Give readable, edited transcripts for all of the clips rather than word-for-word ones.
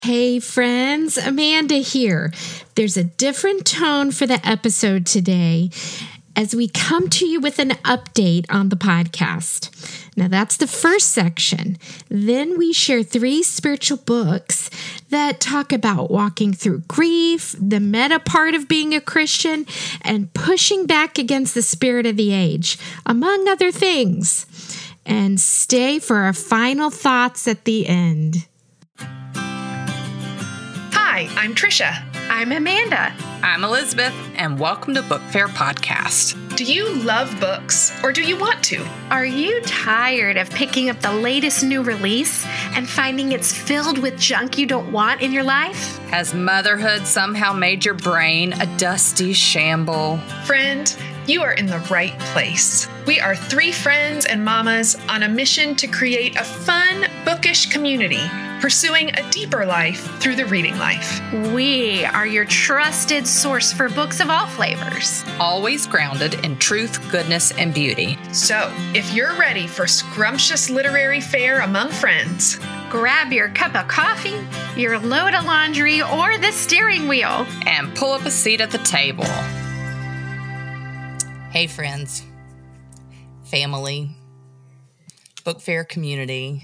Hey friends, Amanda here. There's a different tone for the episode today as we come to you with an update on the podcast. Now that's the first section. Then we share 3 spiritual books that talk about walking through grief, the meta part of being a Christian, and pushing back against the spirit of the age, among other things. And stay for our final thoughts at the end. Hi, I'm Trisha. I'm Amanda. I'm Elizabeth, and welcome to Book Fair Podcast. Do you love books, or do you want to? Are you tired of picking up the latest new release and finding it's filled with junk you don't want in your life? Has motherhood somehow made your brain a dusty shamble? Friend, you are in the right place. We are 3 friends and mamas on a mission to create a fun, bookish community, pursuing a deeper life through the reading life. We are your trusted source for books of all flavors. Always grounded in truth, goodness, and beauty. So, if you're ready for scrumptious literary fare among friends, grab your cup of coffee, your load of laundry, or the steering wheel, and pull up a seat at the table. Hey friends, family, Book Fair community.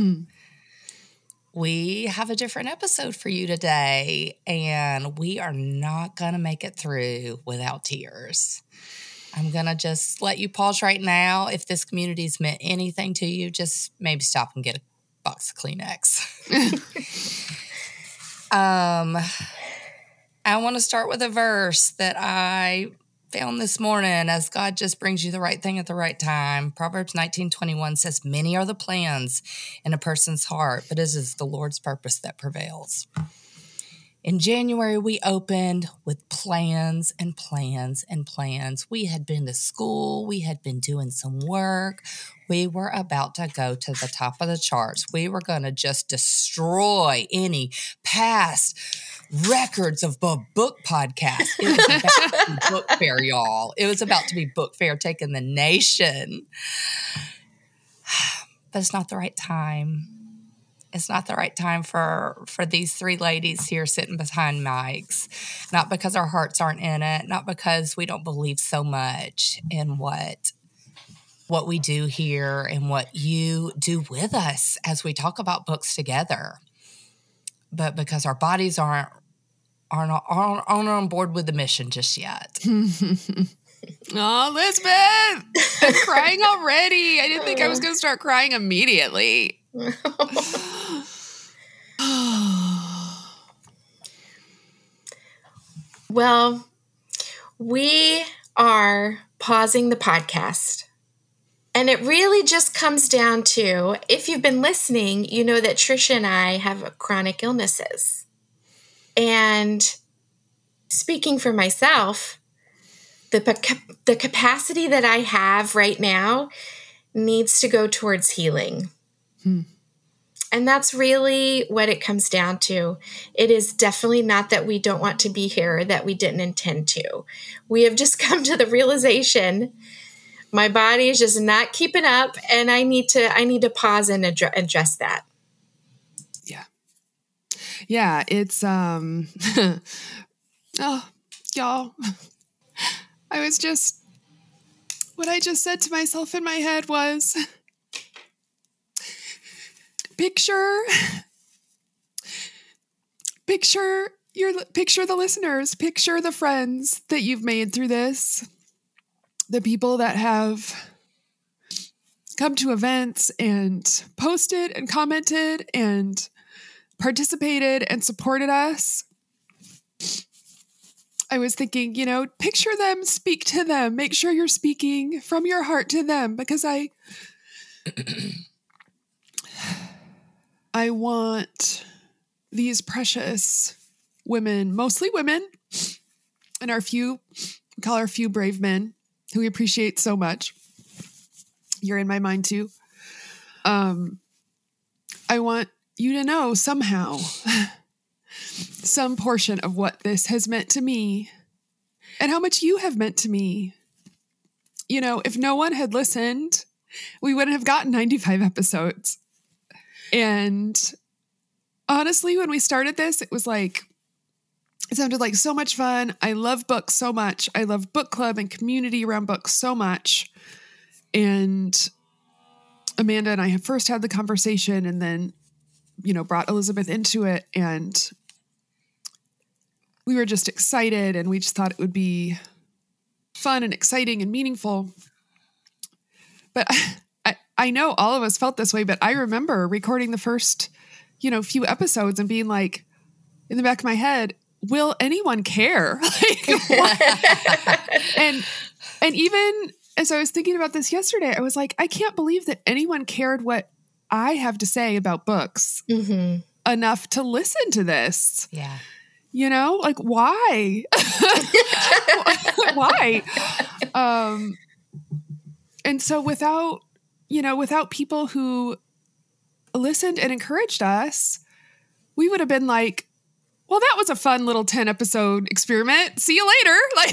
We have a different episode for you today, and we are not going to make it through without tears. I'm going to just let you pause right now. If this community's meant anything to you, just maybe stop and get a box of Kleenex. I want to start with a verse that I found this morning as God just brings you the right thing at the right time. Proverbs 19:21 says, "Many are the plans in a person's heart, but it is the Lord's purpose that prevails." In January, we opened with plans and plans and plans. We had been to school. We had been doing some work. We were about to go to the top of the charts. We were going to just destroy any past records of book podcasts. It was about to be Book Fair, y'all. It was about to be Book Fair taking the nation. But it's not the right time. It's not the right time for these 3 ladies here sitting behind mics. Not because our hearts aren't in it. Not because we don't believe so much in what we do here and what you do with us as we talk about books together. But because our bodies aren't on board with the mission just yet. Oh, Elizabeth! I'm crying already. I didn't think I was going to start crying immediately. Well, we are pausing the podcast. And it really just comes down to, if you've been listening, you know that Trisha and I have chronic illnesses. And speaking for myself, the capacity that I have right now needs to go towards healing. And that's really what it comes down to. It is definitely not that we don't want to be here, that we didn't intend to. We have just come to the realization my body is just not keeping up, and I need to pause and address that. Yeah, it's oh, y'all. What I just said to myself in my head was, picture the listeners, picture the friends that you've made through this, the people that have come to events and posted and commented and participated and supported us. I was thinking, picture them, speak to them, make sure you're speaking from your heart to them, because I want these precious women, mostly women, and we call our few brave men, who we appreciate so much. You're in my mind too. I want you to know somehow some portion of what this has meant to me and how much you have meant to me. If no one had listened, we wouldn't have gotten 95 episodes. And honestly, when we started this, it sounded like so much fun. I love books so much. I love book club and community around books so much. And Amanda and I have first had the conversation and then, brought Elizabeth into it. And we were just excited and we just thought it would be fun and exciting and meaningful. But I know all of us felt this way, but I remember recording the first, few episodes and being like, in the back of my head, will anyone care? and even as I was thinking about this yesterday, I was like, I can't believe that anyone cared what I have to say about books enough to listen to this. Yeah. Like why? Why? And so without people who listened and encouraged us, we would have been like, well, that was a fun little 10 episode experiment. See you later.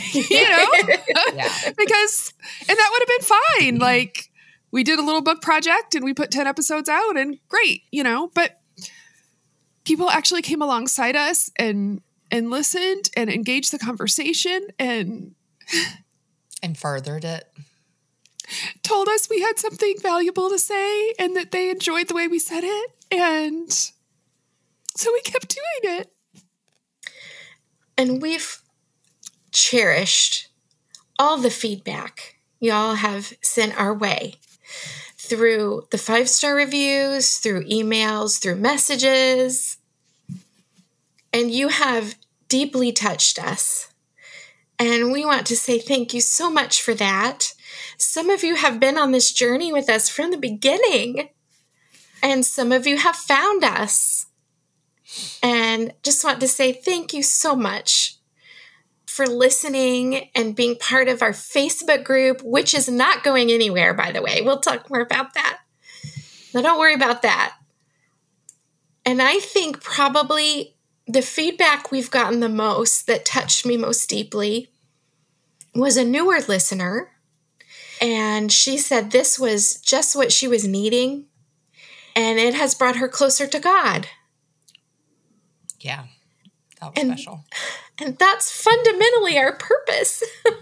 Because, and that would have been fine. Like we did a little book project and we put 10 episodes out and great, but people actually came alongside us and listened and engaged the conversation and furthered it. Told us we had something valuable to say and that they enjoyed the way we said it. And so we kept doing it. And we've cherished all the feedback y'all have sent our way through the 5-star reviews, through emails, through messages. And you have deeply touched us. And we want to say thank you so much for that. Some of you have been on this journey with us from the beginning. And some of you have found us. And just want to say thank you so much for listening and being part of our Facebook group, which is not going anywhere, by the way. We'll talk more about that. Now, don't worry about that. And I think probably the feedback we've gotten the most that touched me most deeply was a newer listener. And she said this was just what she was needing. And it has brought her closer to God. Yeah, that was special. And that's fundamentally our purpose.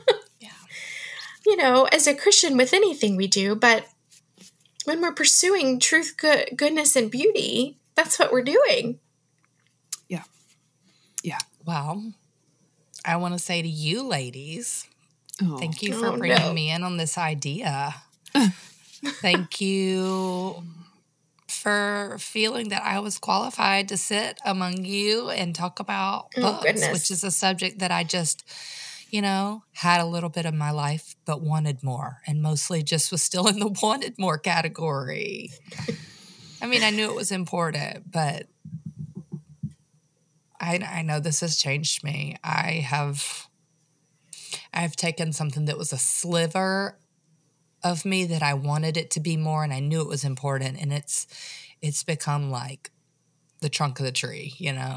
Yeah. As a Christian with anything we do, but when we're pursuing truth, goodness, and beauty, that's what we're doing. Yeah. Yeah. Well, I want to say to you ladies, thank you for bringing me in on this idea. Thank you for feeling that I was qualified to sit among you and talk about books, which is a subject that I just, had a little bit of my life, but wanted more, and mostly just was still in the wanted more category. I mean, I knew it was important, but I know this has changed me. I've taken something that was a sliver of me that I wanted it to be more, and I knew it was important, and it's become like the trunk of the tree,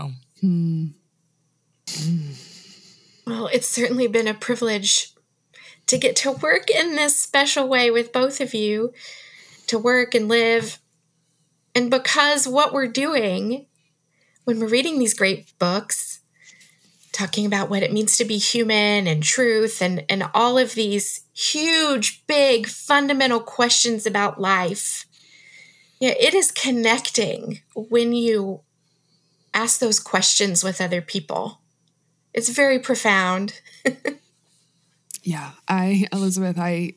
Well, it's certainly been a privilege to get to work in this special way with both of you, to work and live. And because what we're doing when we're reading these great books, talking about what it means to be human and truth and all of these huge, big, fundamental questions about life, it is connecting when you ask those questions with other people. It's very profound. Yeah, Elizabeth, I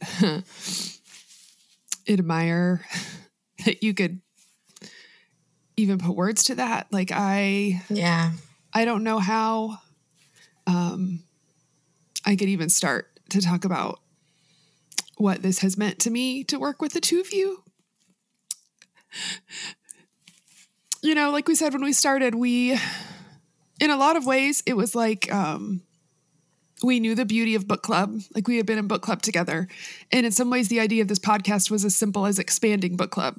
admire that you could even put words to that. Like I don't know how I could even start to talk about what this has meant to me to work with the two of you. Like we said when we started, in a lot of ways, it was like we knew the beauty of book club. Like we had been in book club together. And in some ways, the idea of this podcast was as simple as expanding book club.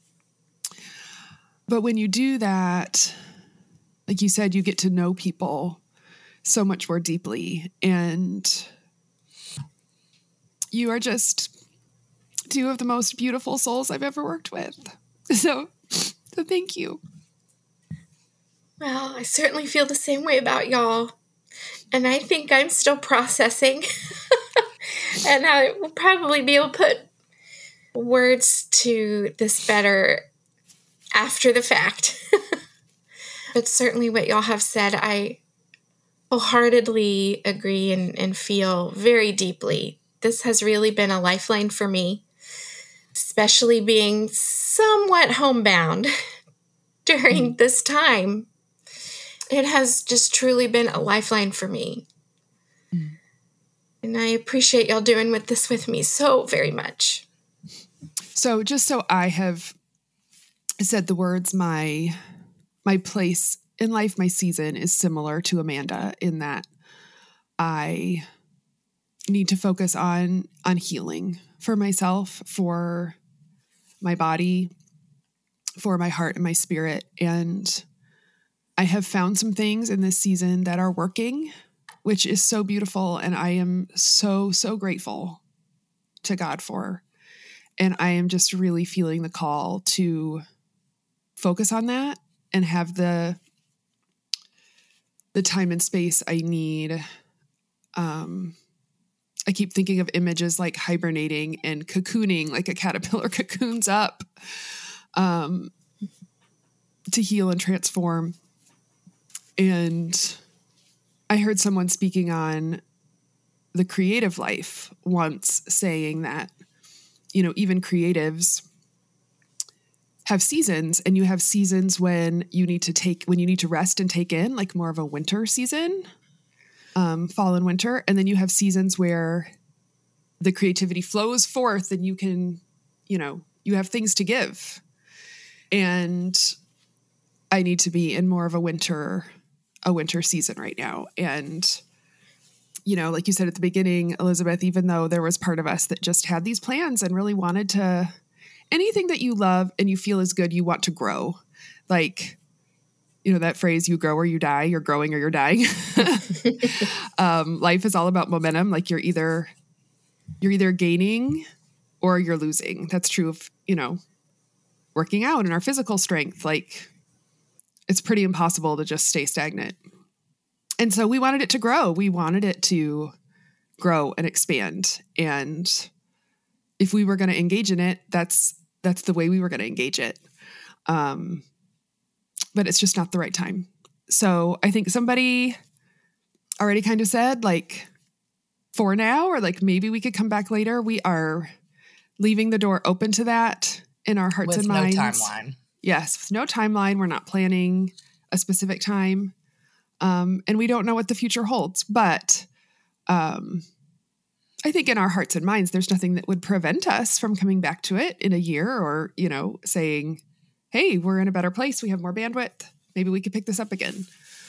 But when you do that, like you said, you get to know people so much more deeply. And you are just two of the most beautiful souls I've ever worked with. So thank you. Well, I certainly feel the same way about y'all. And I think I'm still processing. And I will probably be able to put words to this better after the fact. But certainly what y'all have said, I wholeheartedly agree and feel very deeply. This has really been a lifeline for me, especially being somewhat homebound during this time. It has just truly been a lifeline for me. And I appreciate y'all doing this with me so very much. So just so I have said the words, my place in life, my season is similar to Amanda in that I need to focus on healing for myself, for my body, for my heart and my spirit. And I have found some things in this season that are working, which is so beautiful. And I am so, so grateful to God for. And I am just really feeling the call to focus on that and have the time and space I need. I keep thinking of images like hibernating and cocooning, like a caterpillar cocoons up to heal and transform. And I heard someone speaking on the creative life once saying that, even creatives have seasons, and you have seasons when you need to rest and take in, like more of a winter season, fall and winter. And then you have seasons where the creativity flows forth and you can, you have things to give. And I need to be in more of a winter season right now. And, like you said at the beginning, Elizabeth, even though there was part of us that just had these plans and really wanted to, anything that you love and you feel is good, you want to grow. Like, that phrase, you grow or you die, you're growing or you're dying. Life is all about momentum. Like you're either gaining or you're losing. That's true of, working out and our physical strength. Like it's pretty impossible to just stay stagnant. And so we wanted it to grow. We wanted it to grow and expand. And if we were going to engage in it, that's the way we were going to engage it. But it's just not the right time. So I think somebody already kind of said, like, for now, or like maybe we could come back later. We are leaving the door open to that in our hearts and minds. With no timeline. Yes, with no timeline. We're not planning a specific time. And we don't know what the future holds. But I think in our hearts and minds, there's nothing that would prevent us from coming back to it in a year or, saying, hey, we're in a better place. We have more bandwidth. Maybe we could pick this up again.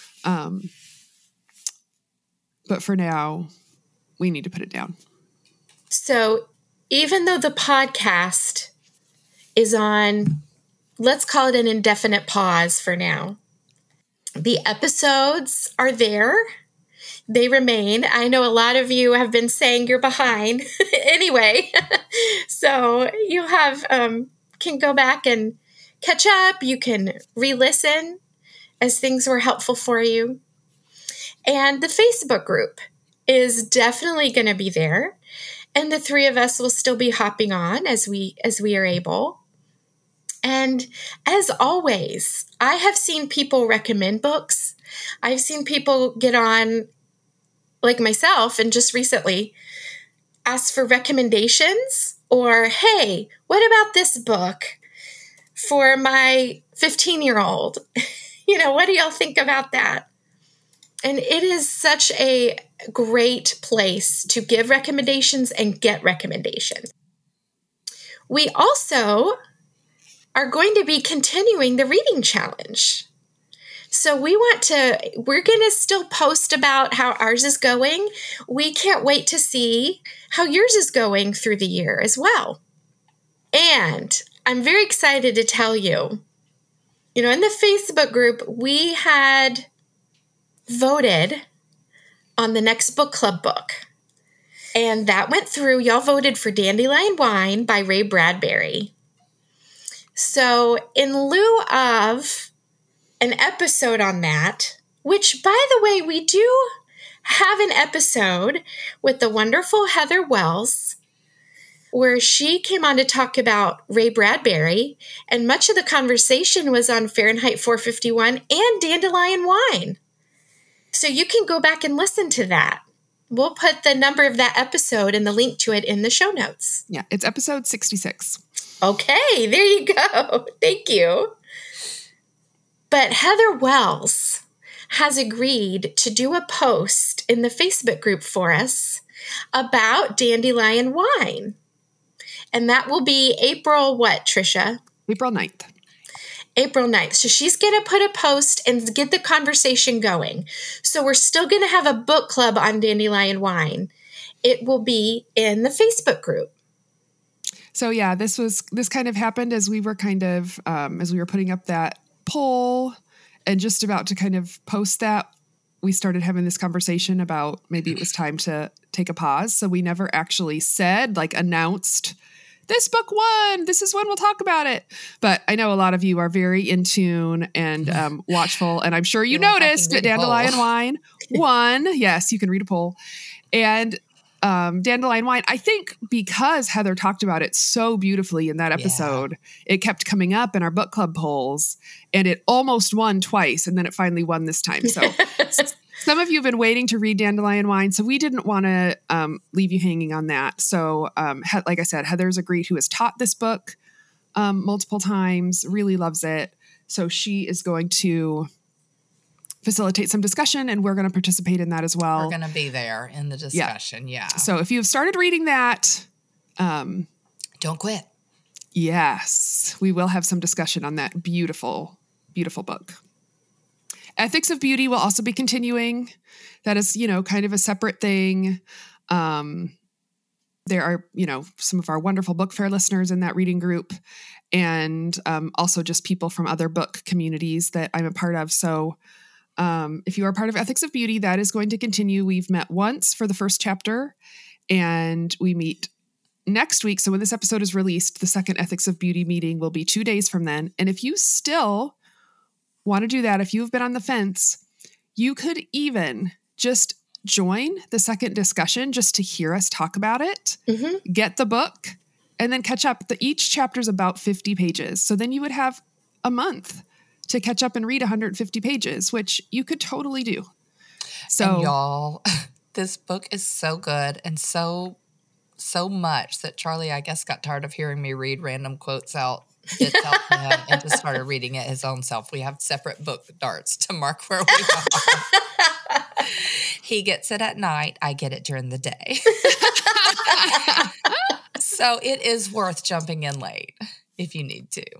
But for now, we need to put it down. So even though the podcast is on, let's call it an indefinite pause for now, the episodes are there. They remain. I know a lot of you have been saying you're behind anyway. So you have, can go back and catch up. You can re-listen as things were helpful for you. And the Facebook group is definitely going to be there. And the three of us will still be hopping on as we are able. And as always, I have seen people recommend books. I've seen people get on, like myself, and just recently ask for recommendations or, hey, what about this book for my 15-year-old? What do y'all think about that? And it is such a great place to give recommendations and get recommendations. We also are going to be continuing the reading challenge. So we're going to still post about how ours is going. We can't wait to see how yours is going through the year as well. And I'm very excited to tell you, in the Facebook group, we had voted on the next book club book. And that went through. Y'all voted for Dandelion Wine by Ray Bradbury. So in lieu of an episode on that, which, by the way, we do have an episode with the wonderful Heather Wells, where she came on to talk about Ray Bradbury, and much of the conversation was on Fahrenheit 451 and Dandelion Wine. So you can go back and listen to that. We'll put the number of that episode and the link to it in the show notes. Yeah, it's episode 66. Okay, there you go. Thank you. But Heather Wells has agreed to do a post in the Facebook group for us about Dandelion Wine. And that will be April what, Trisha? April 9th. April 9th. So she's going to put a post and get the conversation going. So we're still going to have a book club on Dandelion Wine. It will be in the Facebook group. So yeah, this kind of happened as we were as we were putting up that poll and just about to kind of post that. We started having this conversation about maybe it was time to take a pause. So we never actually announced this book won. This is when we'll talk about it. But I know a lot of you are very in tune and watchful. And I'm sure you noticed that Dandelion Wine won. Yes, you can read a poll. And Dandelion Wine, I think because Heather talked about it so beautifully in that episode, it kept coming up in our book club polls and it almost won twice. And then it finally won this time. So some of you have been waiting to read Dandelion Wine, so we didn't want to leave you hanging on that. So, like I said, Heather's agreed, who has taught this book multiple times, really loves it. So she is going to facilitate some discussion, and we're going to participate in that as well. We're going to be there in the discussion, yeah. So if you've started reading that... don't quit. Yes, we will have some discussion on that beautiful, beautiful book. Ethics of Beauty will also be continuing. That is, kind of a separate thing. There are, some of our wonderful book fair listeners in that reading group, and also just people from other book communities that I'm a part of. So if you are part of Ethics of Beauty, that is going to continue. We've met once for the first chapter, and we meet next week. So when this episode is released, the second Ethics of Beauty meeting will be 2 days from then. And if you still want to do that, if you've been on the fence, you could even just join the second discussion just to hear us talk about it, get the book, and then catch up. Each chapter is about 50 pages. So then you would have a month to catch up and read 150 pages, which you could totally do. So and y'all, this book is so good and so much that Charlie, I guess, got tired of hearing me read random quotes out itself and just started reading it his own self. We have separate book darts to mark where we are. He gets it at night. I get it during the day. So it is worth jumping in late if you need to.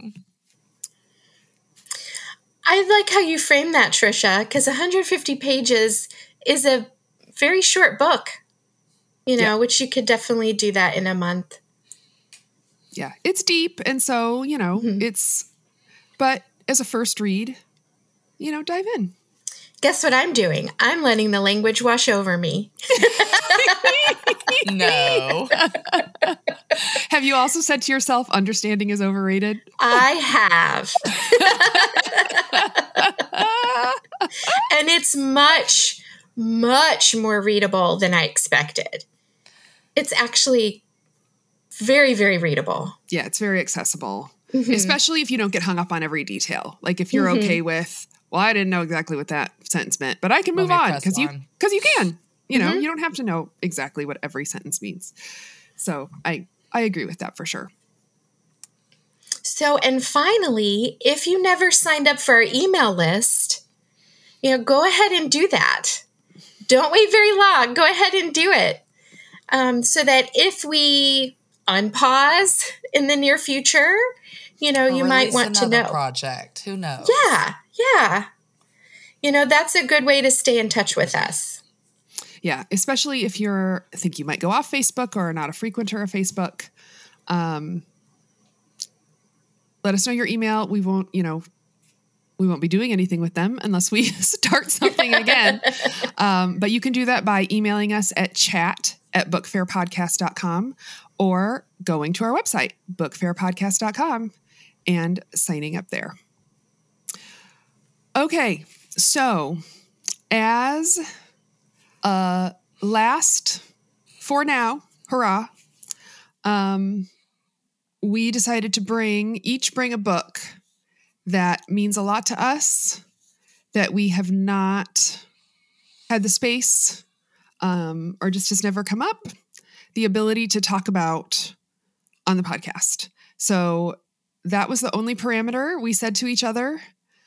I like how you frame that, Trisha, because 150 pages is a very short book, which you could definitely do that in a month. Yeah, it's deep. And so, but as a first read, dive in. Guess what I'm doing? I'm letting the language wash over me. No. Have you also said to yourself, understanding is overrated? I have. And it's much, much more readable than I expected. It's actually very, very readable. Yeah, it's very accessible, especially if you don't get hung up on every detail. Like if you're okay with, well, I didn't know exactly what that sentence meant, but I can move on because you can. You don't have to know exactly what every sentence means. So I agree with that for sure. So, and finally, if you never signed up for our email list, go ahead and do that. Don't wait very long. Go ahead and do it. So that if we unpause in the near future, you might want to know. Project. Who knows? Yeah. That's a good way to stay in touch with us. Yeah, especially if think you might go off Facebook or are not a frequenter of Facebook. Let us know your email. We won't be doing anything with them unless we start something again. But you can do that by emailing us at chat@bookfairpodcast.com or going to our website, bookfairpodcast.com, and signing up there. Okay, so as last for now, hurrah, we decided to each bring a book that means a lot to us, that we have not had the space or just has never come up, the ability to talk about on the podcast. So that was the only parameter we said to each other.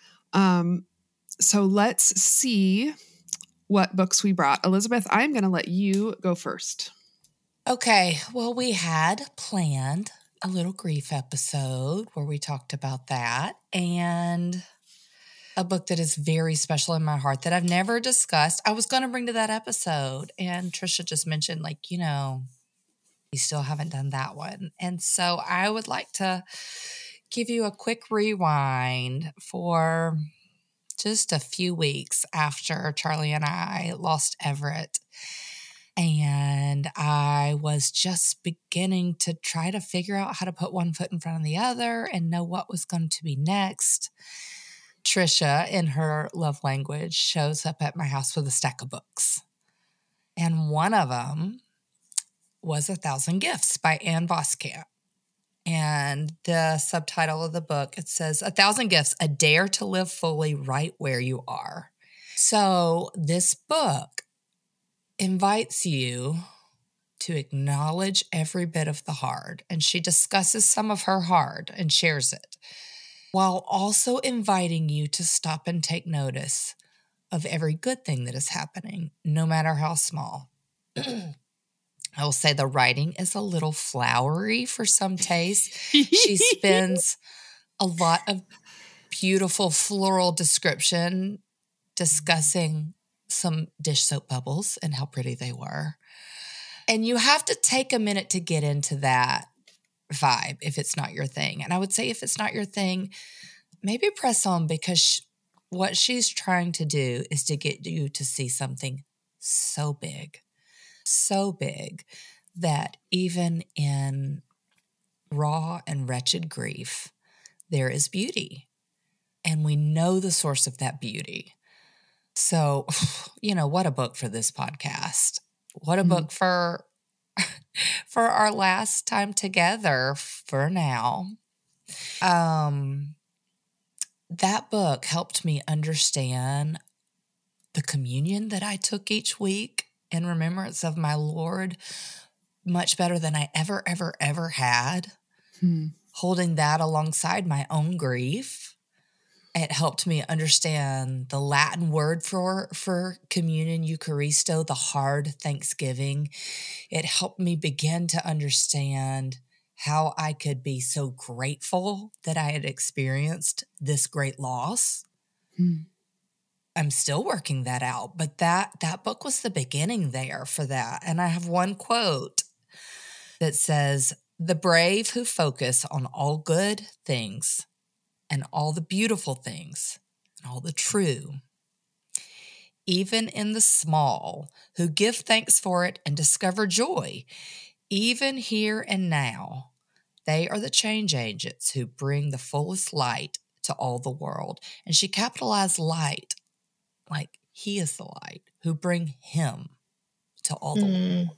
So let's see what books we brought. Elizabeth, I'm going to let you go first. Okay, well, we had planned a little grief episode where we talked about that, and a book that is very special in my heart that I've never discussed. I was going to bring to that episode, and Trisha just mentioned, we still haven't done that one. And so I would like to give you a quick rewind for just a few weeks after Charlie and I lost Everett. And I was just beginning to try to figure out how to put one foot in front of the other and know what was going to be next. Trisha, in her love language, shows up at my house with a stack of books. And one of them was 1,000 Gifts by Ann Voskamp. And the subtitle of the book, it says, 1,000 Gifts, a dare to live fully right where you are. So this book invites you to acknowledge every bit of the hard. And she discusses some of her hard and shares it, while also inviting you to stop and take notice of every good thing that is happening, no matter how small. I will say the writing is a little flowery for some taste. She spends a lot of beautiful floral description discussing some dish soap bubbles and how pretty they were. And you have to take a minute to get into that vibe if it's not your thing. And I would say if it's not your thing, maybe press on, because what she's trying to do is to get you to see something so big that even in raw and wretched grief, there is beauty. And we know the source of that beauty. So, what a book for this podcast. What a book for our last time together for now. That book helped me understand the communion that I took each week in remembrance of my Lord much better than I ever had. Holding that alongside my own grief. It helped me understand the Latin word for communion, Eucharisto, the hard Thanksgiving. It helped me begin to understand how I could be so grateful that I had experienced this great loss. I'm still working that out, but that book was the beginning there for that. And I have one quote that says, "The brave who focus on all good things and all the beautiful things and all the true, even in the small, who give thanks for it and discover joy, even here and now, they are the change agents who bring the fullest light to all the world." And she capitalized light, like he is the light, who bring him to all the world.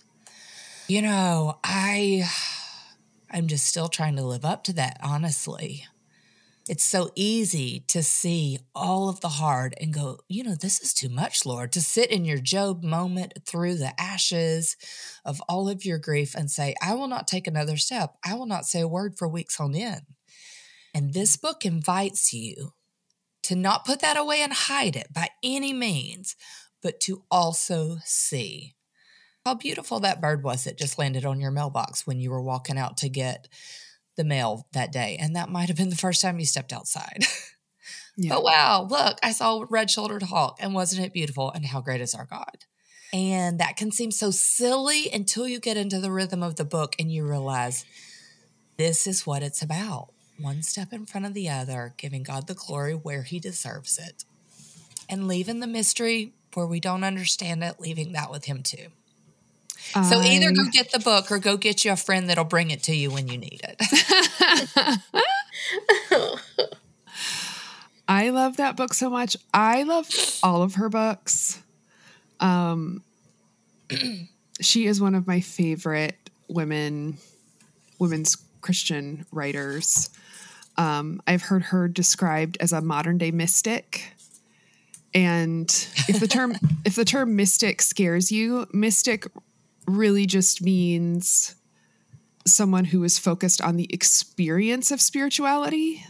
I'm just still trying to live up to that, honestly. It's so easy to see all of the hard and go, this is too much, Lord, to sit in your Job moment through the ashes of all of your grief and say, I will not take another step. I will not say a word for weeks on end. And this book invites you to not put that away and hide it by any means, but to also see how beautiful that bird was that just landed on your mailbox when you were walking out to get the mail that day. And that might have been the first time you stepped outside. Yeah. But wow, look, I saw a red-shouldered hawk, and wasn't it beautiful? And how great is our God? And that can seem so silly until you get into the rhythm of the book and you realize this is what it's about. One step in front of the other, giving God the glory where he deserves it. And leaving the mystery where we don't understand it, leaving that with him too. So either go get the book or go get you a friend that'll bring it to you when you need it. I love that book so much. I love all of her books. She is one of my favorite women's Christian writers. I've heard her described as a modern day mystic. And if the term mystic scares you, mystic really just means someone who is focused on the experience of spirituality.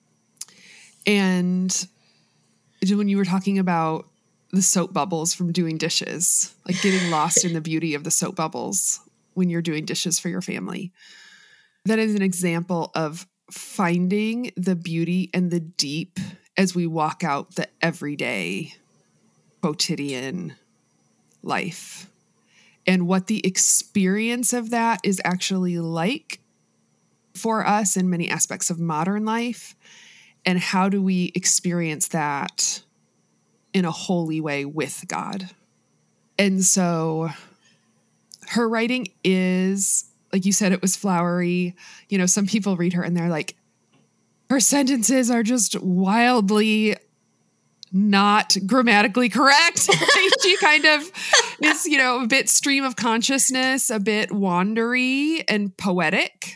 And when you were talking about the soap bubbles from doing dishes, like getting lost in the beauty of the soap bubbles when you're doing dishes for your family, that is an example of finding the beauty and the deep as we walk out the everyday quotidian life, and what the experience of that is actually like for us in many aspects of modern life, and how do we experience that in a holy way with God. And so her writing is, like you said, it was flowery. You know, some people read her and they're like, her sentences are just wildly not grammatically correct. She kind of is, you know, a bit stream of consciousness, a bit wandery and poetic.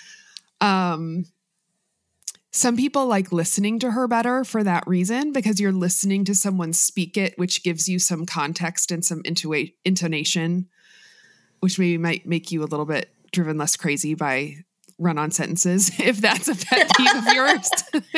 Some people like listening to her better for that reason, because you're listening to someone speak it, which gives you some context and some intonation, which maybe might make you a little bit driven less crazy by run-on sentences, if that's a pet peeve of yours.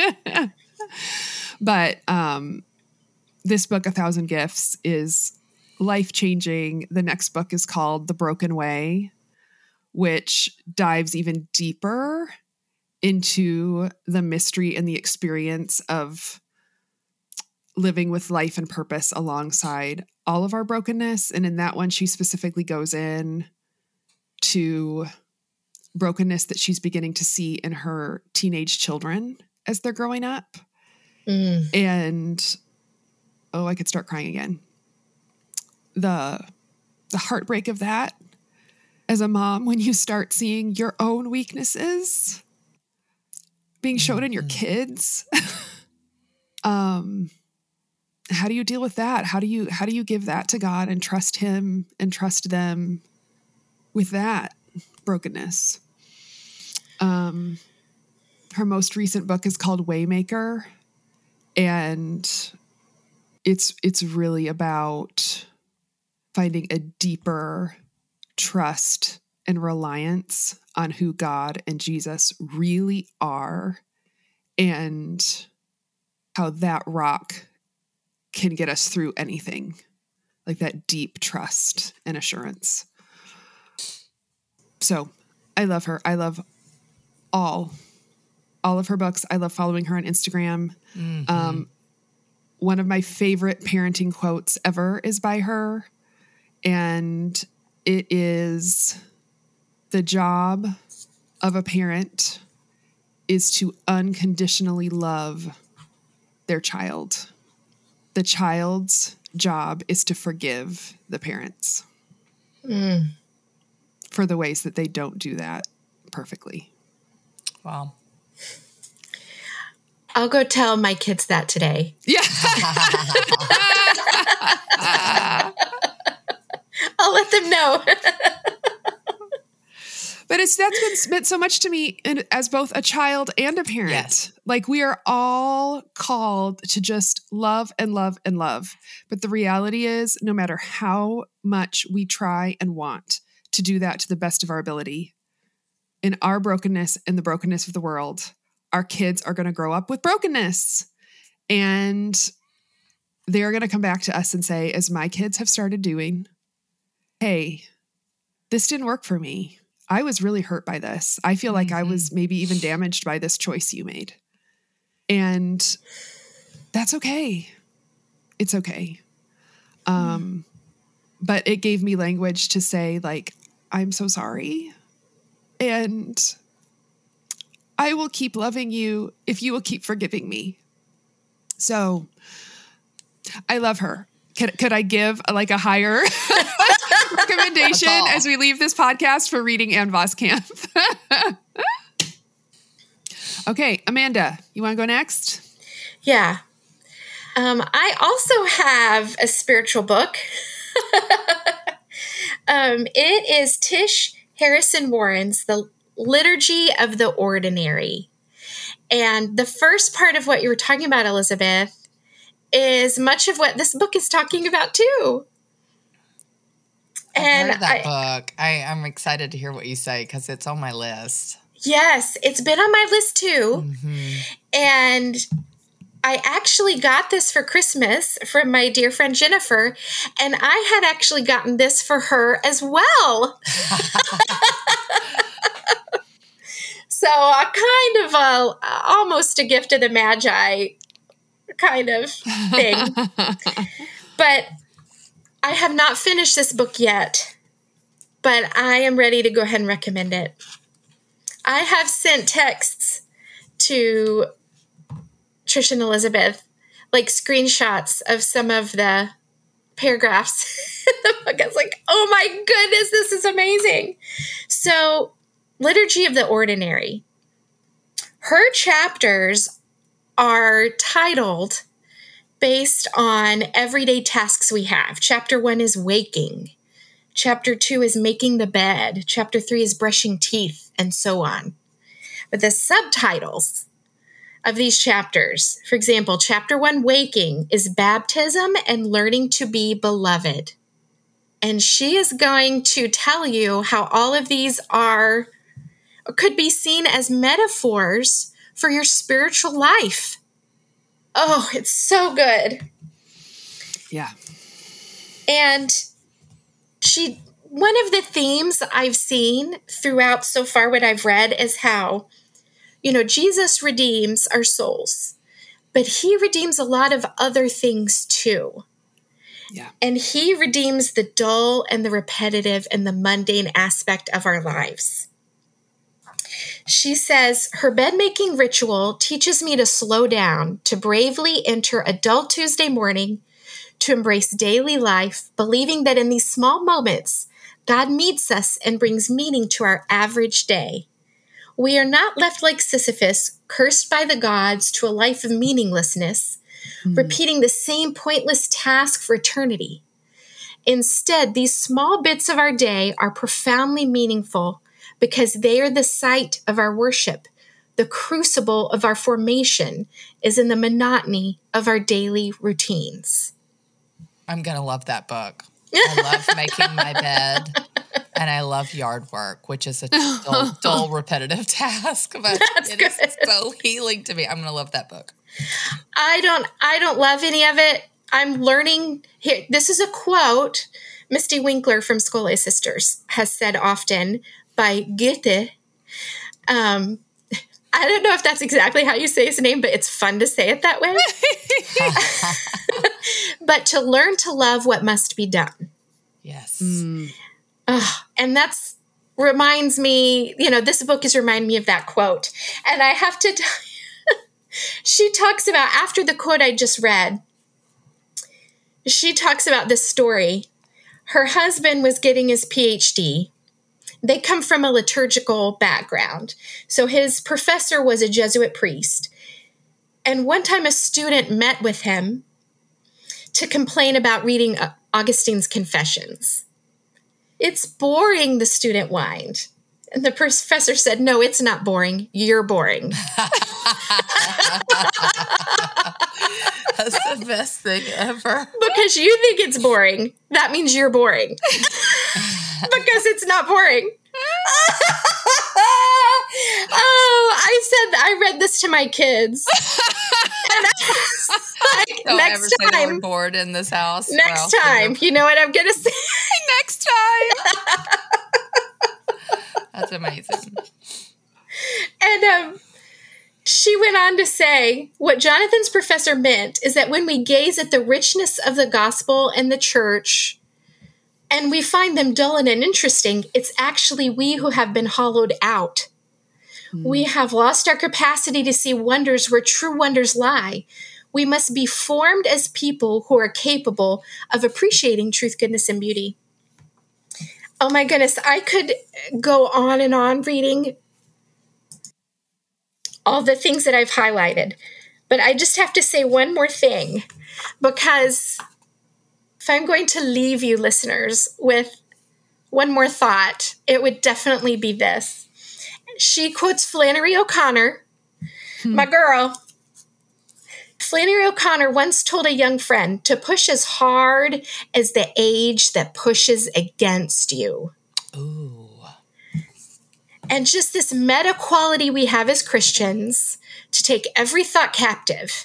But this book, 1,000 Gifts, is life-changing. The next book is called The Broken Way, which dives even deeper into the mystery and the experience of living with life and purpose alongside all of our brokenness. And in that one, she specifically goes in to brokenness that she's beginning to see in her teenage children as they're growing up. And, oh, I could start crying again. The heartbreak of that as a mom, when you start seeing your own weaknesses being shown in your kids. How do you deal with that? How do you give that to God and trust him and trust them with that brokenness? Her most recent book is called Waymaker, and it's really about finding a deeper trust and reliance on who God and Jesus really are, and how that rock can get us through anything, like that deep trust and assurance. So I love her. I love all of her books. I love following her on Instagram. Mm-hmm. One of my favorite parenting quotes ever is by her, and it is, the job of a parent is to unconditionally love their child. The child's job is to forgive the parents for the ways that they don't do that perfectly. Wow. I'll go tell my kids that today. Yeah. I'll let them know. But that's been meant so much to me as both a child and a parent. Yes. Like, we are all called to just love and love and love. But the reality is, no matter how much we try and want to do that to the best of our ability, in our brokenness and the brokenness of the world, our kids are going to grow up with brokenness. And they're going to come back to us and say, as my kids have started doing, hey, this didn't work for me. I was really hurt by this. I feel like I was maybe even damaged by this choice you made. And that's okay. It's okay. But it gave me language to say, like, I'm so sorry. And I will keep loving you if you will keep forgiving me. So I love her. Could I give like a higher recommendation as we leave this podcast for reading Ann Voskamp? Okay, Amanda, you want to go next? Yeah. I also have a spiritual book. It is Tish Harrison Warren's The Liturgy of the Ordinary. And the first part of what you were talking about, Elizabeth, is much of what this book is talking about too. I've heard of that book. I'm excited to hear what you say because it's on my list. Yes, it's been on my list too. Mm-hmm. And I actually got this for Christmas from my dear friend Jennifer, and I had actually gotten this for her as well. So a kind of almost a gift of the Magi kind of thing. But I have not finished this book yet, but I am ready to go ahead and recommend it. I have sent texts to Trish and Elizabeth, like screenshots of some of the paragraphs in the book. I was like, oh my goodness, this is amazing. So, Liturgy of the Ordinary. Her chapters are titled based on everyday tasks we have. Chapter 1 is waking. Chapter 2 is making the bed. Chapter 3 is brushing teeth, and so on. But the subtitles of these chapters, for example, Chapter 1, Waking, is baptism and learning to be beloved. And she is going to tell you how all of these are, or could be seen as metaphors for your spiritual life. Oh, it's so good. Yeah. And one of the themes I've seen throughout so far what I've read is how, Jesus redeems our souls, but he redeems a lot of other things too. Yeah. And he redeems the dull and the repetitive and the mundane aspect of our lives. She says, her bed-making ritual teaches me to slow down, to bravely enter a dull Tuesday morning, to embrace daily life, believing that in these small moments, God meets us and brings meaning to our average day. We are not left like Sisyphus, cursed by the gods to a life of meaninglessness, repeating the same pointless task for eternity. Instead, these small bits of our day are profoundly meaningful because they are the site of our worship. The crucible of our formation is in the monotony of our daily routines. I'm going to love that book. I love making my bed, and I love yard work, which is a dull repetitive task, but it is so healing to me. I'm going to love that book. I don't love any of it. I'm learning here. This is a quote Misty Winkler from Scholé Sisters has said often by Goethe. I don't know if that's exactly how you say his name, but it's fun to say it that way. But to learn to love what must be done. Yes. And that's reminds me, this book is reminding me of that quote. And I have to tell you, she talks about, after the quote I just read, she talks about this story. Her husband was getting his PhD. They come from a liturgical background. So his professor was a Jesuit priest. And one time a student met with him to complain about reading Augustine's Confessions. It's boring, the student whined. And the professor said, no, it's not boring. You're boring. That's the best thing ever. Because you think it's boring. That means you're boring. Because it's not boring. I read this to my kids. And Don't next ever say time, the word bored in this house. Next time, you know what I'm going to say? Next time. That's amazing. And she went on to say, what Jonathan's professor meant is that when we gaze at the richness of the gospel and the church, and we find them dull and uninteresting, it's actually we who have been hollowed out. We have lost our capacity to see wonders where true wonders lie. We must be formed as people who are capable of appreciating truth, goodness, and beauty. Oh my goodness, I could go on and on reading all the things that I've highlighted. But I just have to say one more thing, because if I'm going to leave you listeners with one more thought, it would definitely be this. She quotes Flannery O'Connor, my girl. Flannery O'Connor once told a young friend to push as hard as the age that pushes against you. Ooh. And just this meta quality we have as Christians to take every thought captive.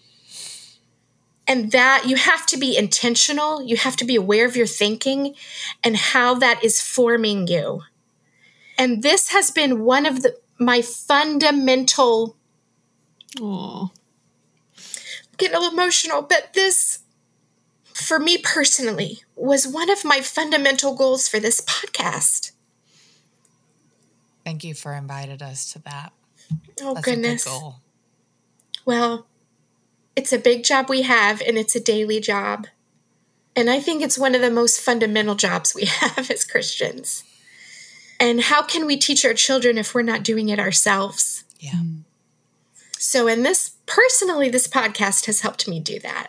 And that you have to be intentional. You have to be aware of your thinking and how that is forming you. And this has been one of my fundamental... Aww. I'm getting a little emotional, but this, for me personally, was one of my fundamental goals for this podcast. Thank you for inviting us to that. Oh, That's goodness. a good goal. Well, it's a big job we have, and it's a daily job. And I think it's one of the most fundamental jobs we have as Christians. And how can we teach our children if we're not doing it ourselves? Yeah. So personally, this podcast has helped me do that.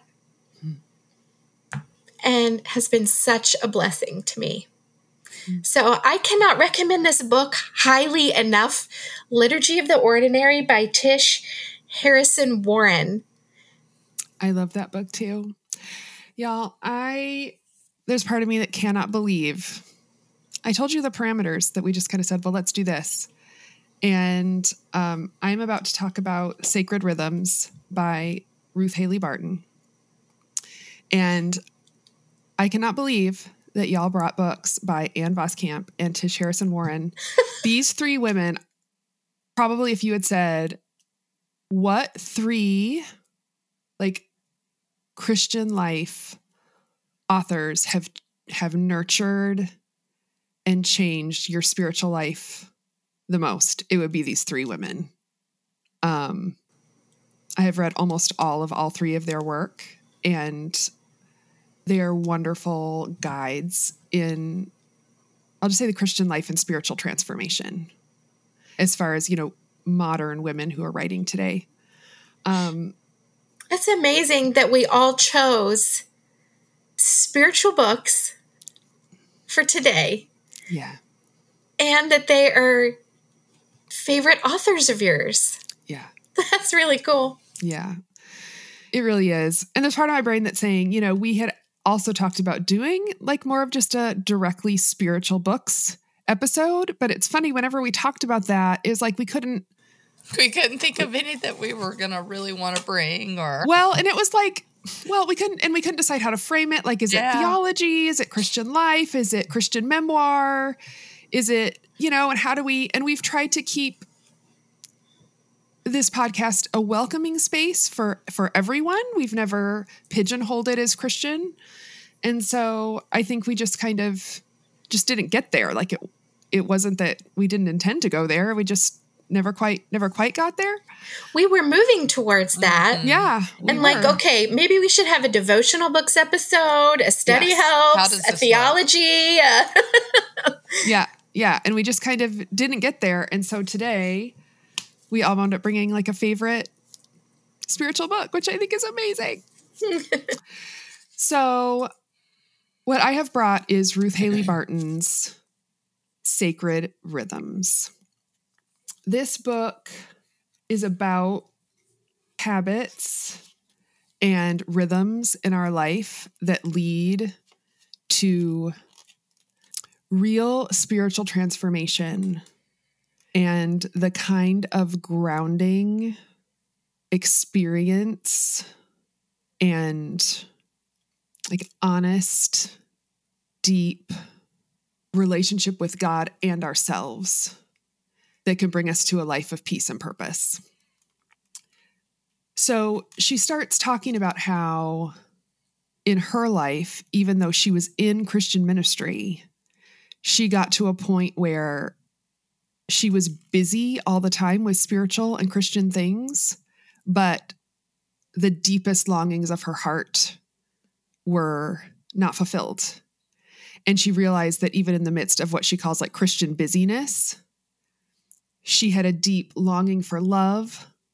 And has been such a blessing to me. So I cannot recommend this book highly enough. Liturgy of the Ordinary by Tish Harrison Warren. I love that book too. Y'all, there's part of me that cannot believe. I told you the parameters that we just kind of said, well, let's do this. And I'm about to talk about Sacred Rhythms by Ruth Haley Barton. And I cannot believe that y'all brought books by Ann Voskamp and Tish Harrison Warren. These three women, probably if you had said, what three Christian life authors have nurtured and changed your spiritual life the most, it would be these three women. I have read almost all three of their work, and they are wonderful guides in, I'll just say, the Christian life and spiritual transformation, as far as, modern women who are writing today. It's amazing that we all chose spiritual books for today. Yeah. And that they are favorite authors of yours. Yeah. That's really cool. Yeah. It really is. And there's part of my brain that's saying, we had also talked about doing more of just a directly spiritual books episode. But it's funny, whenever we talked about that, it was we couldn't think of any that we were going to really want to bring or. Well, and it was we couldn't decide how to frame it. Is it theology? Is it Christian life? Is it Christian memoir? Is it, and how do and we've tried to keep this podcast a welcoming space for everyone. We've never pigeonholed it as Christian. And so I think we just kind of just didn't get there. It wasn't that we didn't intend to go there. We just never quite got there. We were moving towards that. Mm-hmm. Yeah. And okay, maybe we should have a devotional books episode, a study helps, a theology. Yeah. Yeah. And we just kind of didn't get there. And so today we all wound up bringing a favorite spiritual book, which I think is amazing. So what I have brought is Ruth Haley Barton's Sacred Rhythms. This book is about habits and rhythms in our life that lead to real spiritual transformation and the kind of grounding experience and honest, deep relationship with God and ourselves that can bring us to a life of peace and purpose. So she starts talking about how in her life, even though she was in Christian ministry, she got to a point where she was busy all the time with spiritual and Christian things, but the deepest longings of her heart were not fulfilled. And she realized that even in the midst of what she calls Christian busyness, she had a deep longing for love,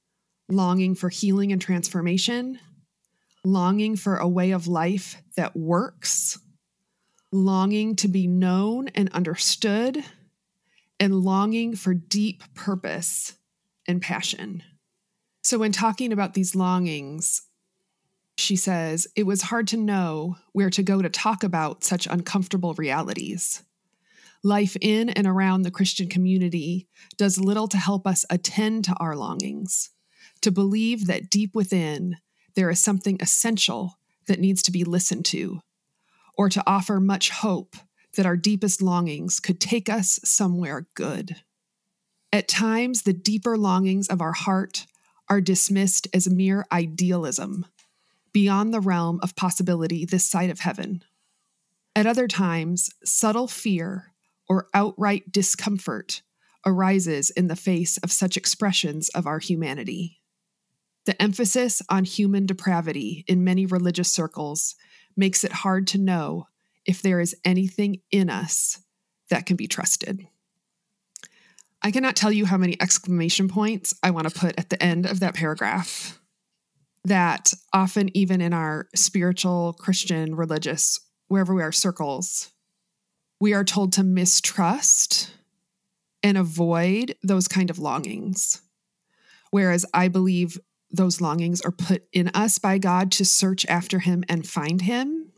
longing for healing and transformation, longing for a way of life that works, longing to be known and understood, and longing for deep purpose and passion. So when talking about these longings, she says, it was hard to know where to go to talk about such uncomfortable realities. Life in and around the Christian community does little to help us attend to our longings, to believe that deep within there is something essential that needs to be listened to, or to offer much hope that our deepest longings could take us somewhere good. At times, the deeper longings of our heart are dismissed as mere idealism, beyond the realm of possibility this side of heaven. At other times, subtle fear or outright discomfort arises in the face of such expressions of our humanity. The emphasis on human depravity in many religious circles makes it hard to know if there is anything in us that can be trusted. I cannot tell you how many exclamation points I want to put at the end of that paragraph. That often, even in our spiritual, Christian, religious, wherever we are, circles, we are told to mistrust and avoid those kind of longings. Whereas I believe those longings are put in us by God to search after him and find him.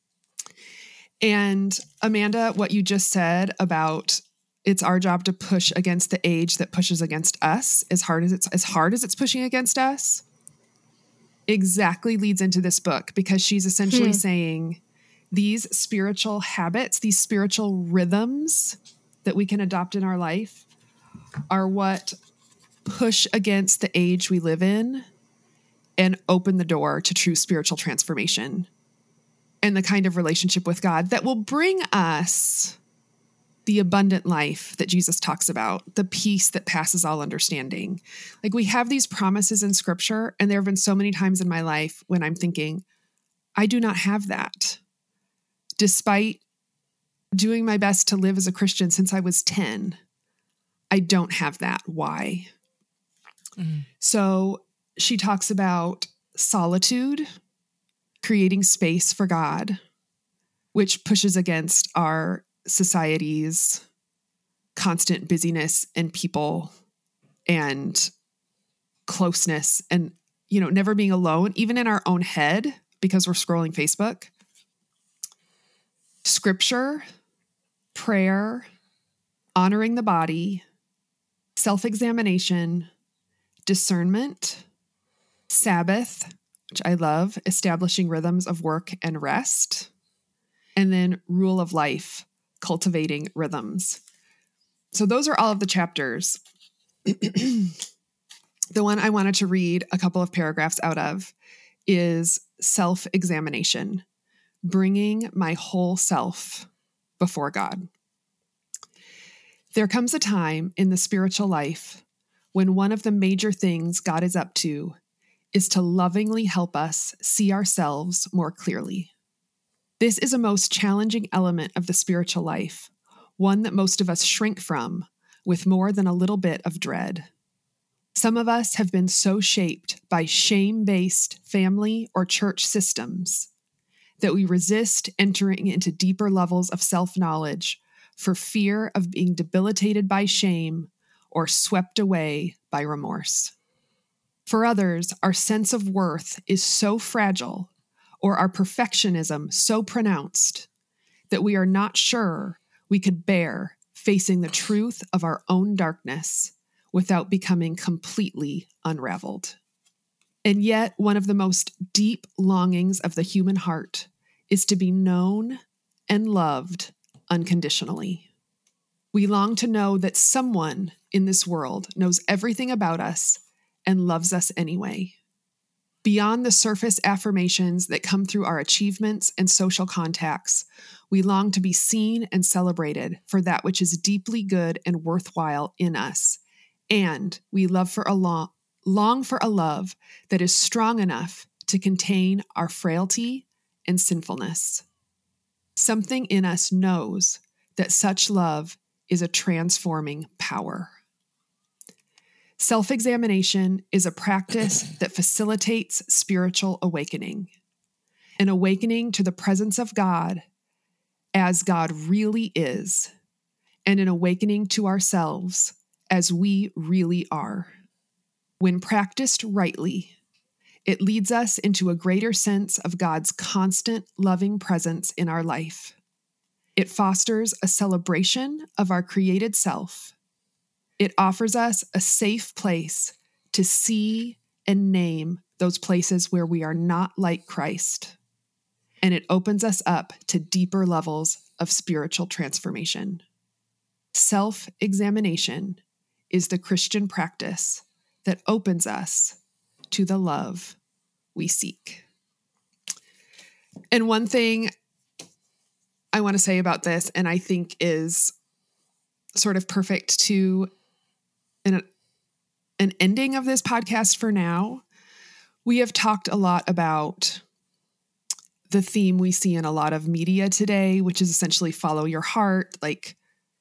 And Amanda, what you just said about it's our job to push against the age that pushes against us as hard as it's pushing against us, exactly leads into this book, because she's essentially saying these spiritual habits, these spiritual rhythms that we can adopt in our life are what push against the age we live in and open the door to true spiritual transformation and the kind of relationship with God that will bring us the abundant life that Jesus talks about, the peace that passes all understanding. Like, we have these promises in scripture, and there have been so many times in my life when I'm thinking, I do not have that. Despite doing my best to live as a Christian since I was 10, I don't have that. Why? So she talks about solitude, creating space for God, which pushes against our society's constant busyness and people and closeness and, never being alone, even in our own head because we're scrolling Facebook. Scripture, prayer, honoring the body, self-examination, discernment, Sabbath, which I love, establishing rhythms of work and rest, and then rule of life, cultivating rhythms. So those are all of the chapters. The one I wanted to read a couple of paragraphs out of is self-examination, bringing my whole self before God. There comes a time in the spiritual life when one of the major things God is up to is to lovingly help us see ourselves more clearly. This is a most challenging element of the spiritual life, one that most of us shrink from with more than a little bit of dread. Some of us have been so shaped by shame-based family or church systems that we resist entering into deeper levels of self-knowledge for fear of being debilitated by shame or swept away by remorse. For others, our sense of worth is so fragile, or our perfectionism so pronounced, that we are not sure we could bear facing the truth of our own darkness without becoming completely unraveled. And yet, one of the most deep longings of the human heart is to be known and loved unconditionally. We long to know that someone in this world knows everything about us and loves us anyway. Beyond the surface affirmations that come through our achievements and social contacts, we long to be seen and celebrated for that which is deeply good and worthwhile in us. And we long for a love that is strong enough to contain our frailty and sinfulness. Something in us knows that such love is a transforming power. Self-examination is a practice that facilitates spiritual awakening, an awakening to the presence of God as God really is, and an awakening to ourselves as we really are. When practiced rightly, it leads us into a greater sense of God's constant, loving presence in our life. It fosters a celebration of our created self. It offers us a safe place to see and name those places where we are not like Christ. And it opens us up to deeper levels of spiritual transformation. Self-examination is the Christian practice that opens us to the love we seek. And one thing I want to say about this, and I think is sort of perfect to an ending of this podcast for now, we have talked a lot about the theme we see in a lot of media today, which is essentially follow your heart, like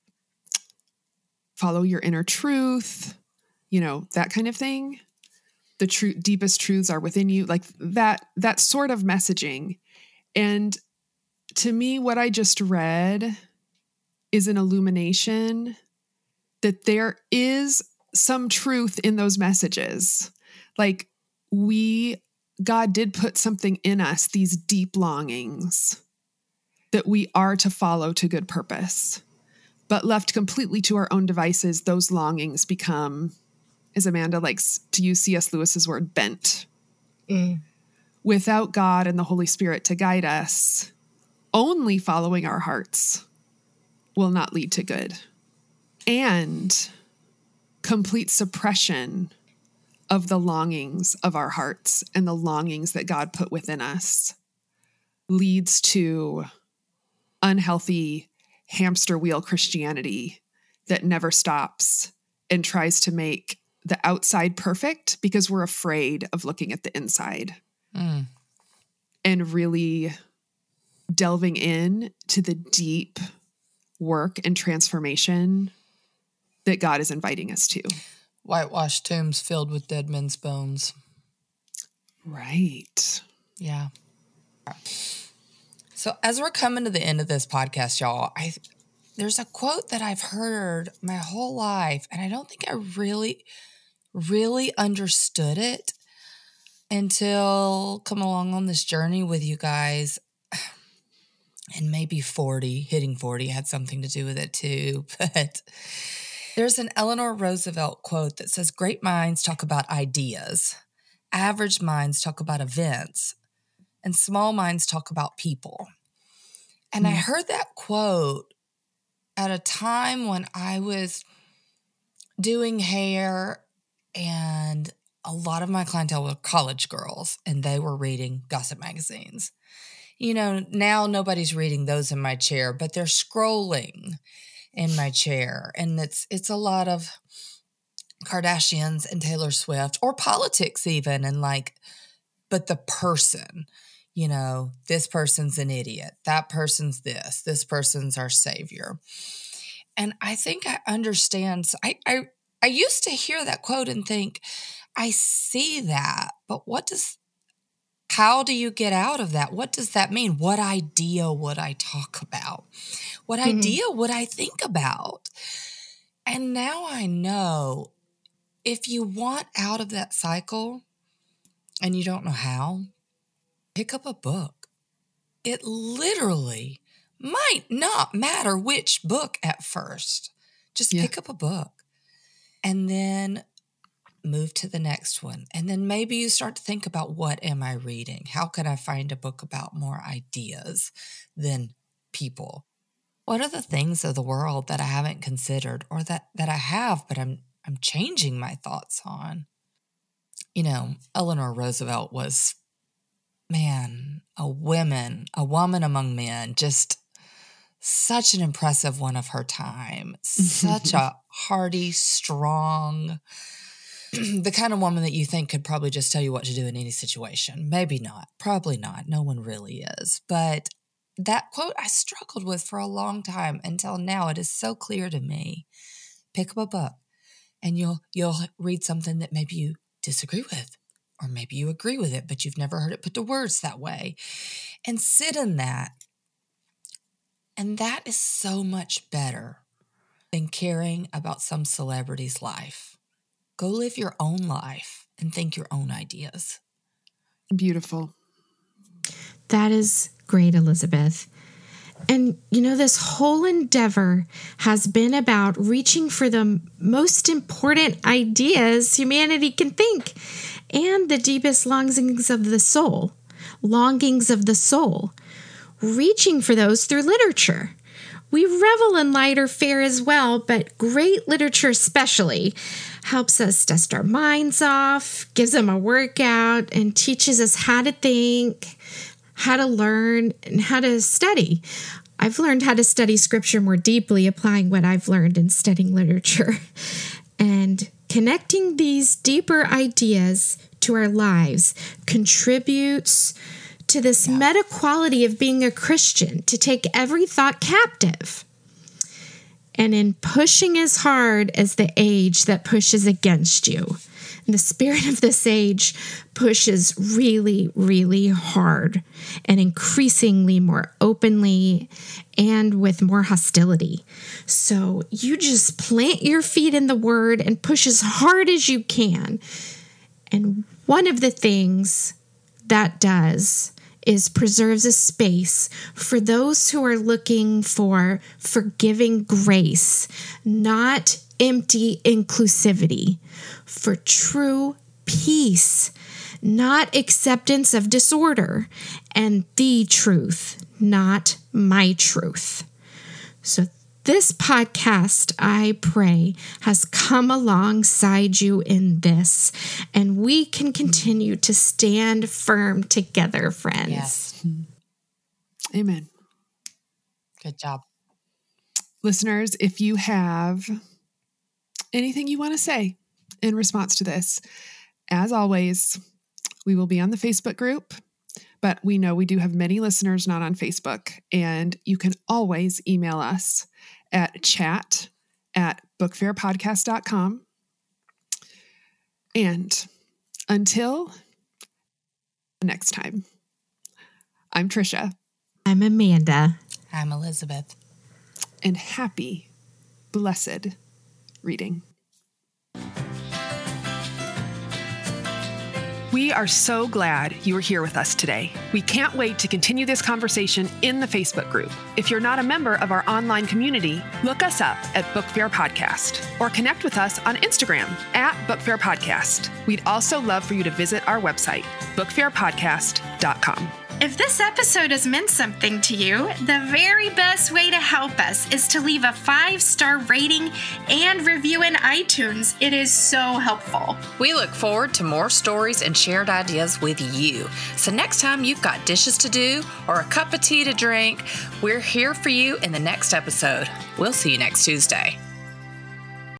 follow your inner truth, that kind of thing. The deepest truths are within you, like that sort of messaging. And to me, what I just read is an illumination that there is some truth in those messages. Like God did put something in us, these deep longings that we are to follow to good purpose. But left completely to our own devices, those longings become, as Amanda likes to use C.S. Lewis's word, bent. Without God and the Holy Spirit to guide us, only following our hearts will not lead to good. And complete suppression of the longings of our hearts and the longings that God put within us leads to unhealthy hamster wheel Christianity that never stops and tries to make the outside perfect because we're afraid of looking at the inside. And really delving in to the deep work and transformation that God is inviting us to. Whitewashed tombs filled with dead men's bones. Right. Yeah. So as we're coming to the end of this podcast, y'all, there's a quote that I've heard my whole life, and I don't think I really, really understood it until come along on this journey with you guys. And maybe hitting 40 had something to do with it too. But there's an Eleanor Roosevelt quote that says, "Great minds talk about ideas. Average minds talk about events. And small minds talk about people." And I heard that quote at a time when I was doing hair, and a lot of my clientele were college girls, and they were reading gossip magazines. Now nobody's reading those in my chair, but they're scrolling in my chair. And it's a lot of Kardashians and Taylor Swift, or politics even. And but the person, this person's an idiot. That person's this person's our savior. And I think I understand. So I used to hear that quote and think, I see that, but how do you get out of that? What does that mean? What idea would I talk about? What idea would I think about? And now I know, if you want out of that cycle and you don't know how, pick up a book. It literally might not matter which book at first. Just pick up a book and then move to the next one. And then maybe you start to think about, what am I reading? How can I find a book about more ideas than people? What are the things of the world that I haven't considered, or that I have, but I'm changing my thoughts on? Eleanor Roosevelt was, a woman among men, just such an impressive one of her time. Such a hearty, strong, the kind of woman that you think could probably just tell you what to do in any situation. Maybe not. Probably not. No one really is. But that quote I struggled with for a long time, until now it is so clear to me. Pick up a book. and you'll read something that maybe you disagree with, or maybe you agree with it, but you've never heard it put to words that way, and sit in that. And that is so much better than caring about some celebrity's life. Go live your own life and think your own ideas. Beautiful. That is great, Elizabeth. And, this whole endeavor has been about reaching for the most important ideas humanity can think and the deepest longings of the soul, reaching for those through literature. We revel in lighter fare as well, but great literature especially helps us dust our minds off, gives them a workout, and teaches us how to think, how to learn, and how to study. I've learned how to study scripture more deeply, applying what I've learned in studying literature. And connecting these deeper ideas to our lives contributes to this meta quality of being a Christian, to take every thought captive. And in pushing as hard as the age that pushes against you, and the spirit of this age pushes really, really hard and increasingly more openly and with more hostility. So you just plant your feet in the word and push as hard as you can. And one of the things that does is preserves a space for those who are looking for forgiving grace, not empty inclusivity, for true peace, not acceptance of disorder, and the truth, not my truth. So this podcast, I pray, has come alongside you in this, and we can continue to stand firm together, friends. Yes. Amen. Good job. Listeners, if you have anything you want to say in response to this, as always, we will be on the Facebook group, but we know we do have many listeners not on Facebook, and you can always email us at chat@bookfairpodcast.com. And until next time, I'm Trisha. I'm Amanda. I'm Elizabeth. And happy, blessed reading. We are so glad you are here with us today. We can't wait to continue this conversation in the Facebook group. If you're not a member of our online community, look us up at Book Fair Podcast or connect with us on Instagram at Book Fair Podcast. We'd also love for you to visit our website, bookfairpodcast.com. If this episode has meant something to you, the very best way to help us is to leave a 5-star rating and review in iTunes. It is so helpful. We look forward to more stories and shared ideas with you. So next time you've got dishes to do or a cup of tea to drink, we're here for you in the next episode. We'll see you next Tuesday.